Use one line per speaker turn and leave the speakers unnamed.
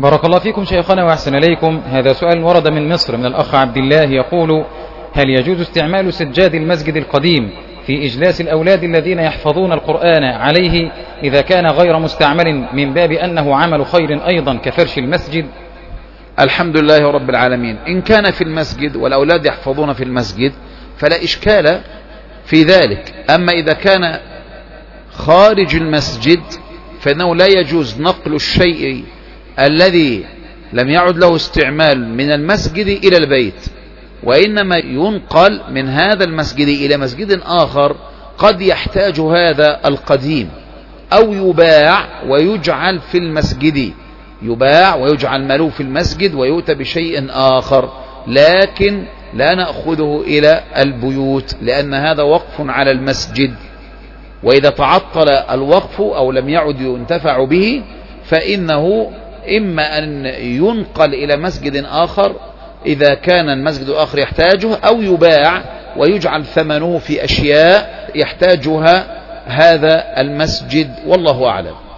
بارك الله فيكم شيخنا وأحسن إليكم. هذا سؤال ورد من مصر من الأخ عبد الله يقول: هل يجوز استعمال سجاد المسجد القديم في إجلاس الأولاد الذين يحفظون القرآن عليه إذا كان غير مستعمل من باب أنه عمل خير أيضا كفرش المسجد؟
الحمد لله رب العالمين. إن كان في المسجد والأولاد يحفظون في المسجد فلا إشكال في ذلك. أما إذا كان خارج المسجد فإنه لا يجوز نقل الشيء الذي لم يعد له استعمال من المسجد إلى البيت، وإنما ينقل من هذا المسجد إلى مسجد آخر قد يحتاج هذا القديم، أو يباع ويجعل في المسجد، يباع ويجعل ماله في المسجد ويؤتى بشيء آخر، لكن لا نأخذه إلى البيوت لأن هذا وقف على المسجد. وإذا تعطل الوقف أو لم يعد ينتفع به فإنه إما أن ينقل إلى مسجد آخر إذا كان المسجد الآخر يحتاجه، أو يباع ويجعل ثمنه في أشياء يحتاجها هذا المسجد، والله أعلم.